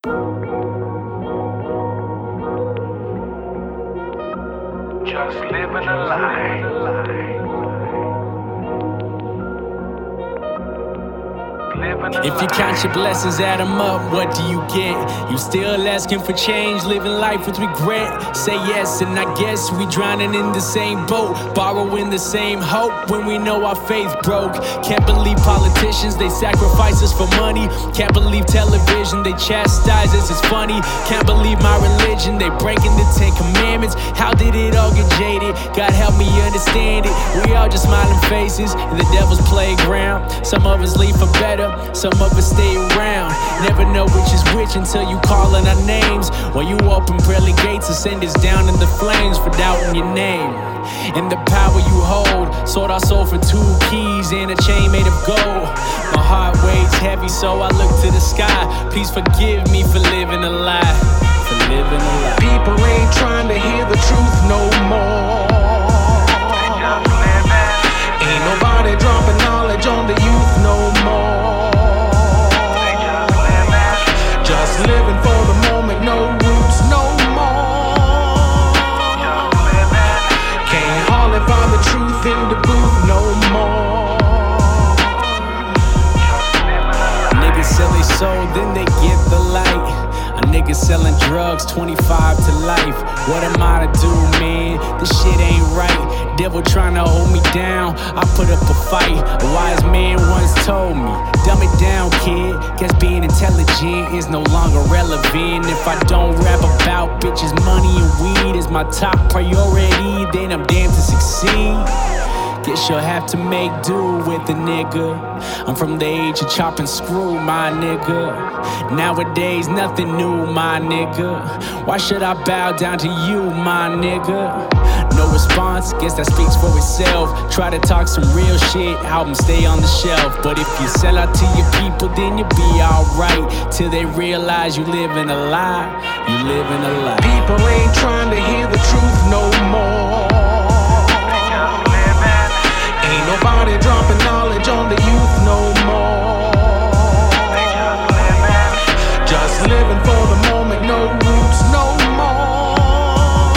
Just living a lie. If you count your blessings, add them up, what do you get? You still asking for change, living life with regret. Say yes, and I guess we drowning in the same boat, borrowing the same hope when we know our faith broke. Can't believe politicians, they sacrifice us for money. Can't believe television, they chastise us, it's funny. Can't believe my religion, they breaking the 10 commandments. How did it all get jaded? God help me understand it. We all just smiling faces in the devil's playground. Some of us leave for better, some of us stay around. Never know which is which until you calling our names. When you open pearly gates and send us down in the flames for doubting your name. And the power you hold, sold our soul for 2 keys and a chain made of gold. My heart weighs heavy, so I look to the sky. Please forgive me for living a lie, for living a lie. People ain't trying to hear the truth no more. Ain't nobody dropping knowledge on the youth no more. Just living for the moment, no roots no more. Can't hardly find the truth in the booth no more. Niggas sell their soul, then they get the light. A nigga selling drugs, 25 to life. What am I to do, man? This shit ain't right. Devil trying to hold me down, I put up a fight. A wise man once told me, dumb it down, kid. Guess being intelligent is no longer relevant. If I don't rap about bitches, money, and weed is my top priority, then I'm damned to succeed. Guess you'll have to make do with a nigga. I'm from the age of chop and screw, my nigga. Nowadays, nothing new, my nigga. Why should I bow down to you, my nigga? No response, guess that speaks for itself. Try to talk some real shit, album stay on the shelf. But if you sell out to your people, then you'll be alright. Till they realize you living a lie, you living a lie. People ain't trying to hear the truth no more. Ain't nobody dropping knowledge on the youth no more. Just living for the moment, no roots no more.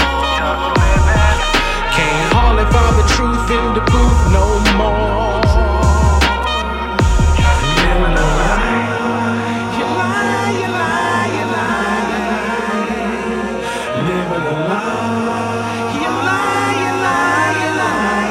Can't hardly find the truth in the booth no more. Living a lie. You lie, you lie, you lie. Living a lie. You lie, you lie, you lie.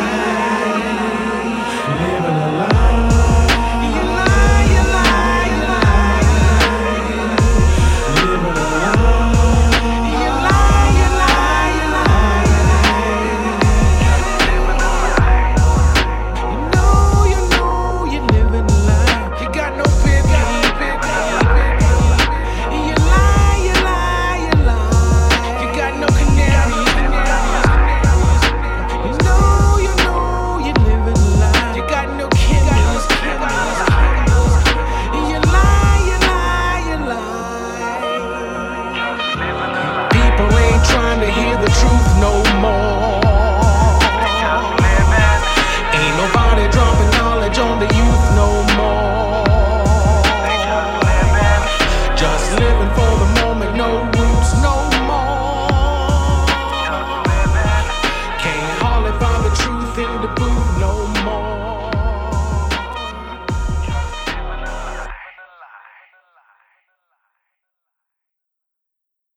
Living a lie. You lie, you lie, you lie. Living a lie. You lie, you lie, you lie. You know you're living a lie. You got no pity. You lie, you lie, you lie. You got no canary. You know you're living a lie. You got no kindles. You lie, you lie, you lie. People ain't trying to hear the truth no more. Ain't nobody dropping knowledge on the youth no more. Just living for the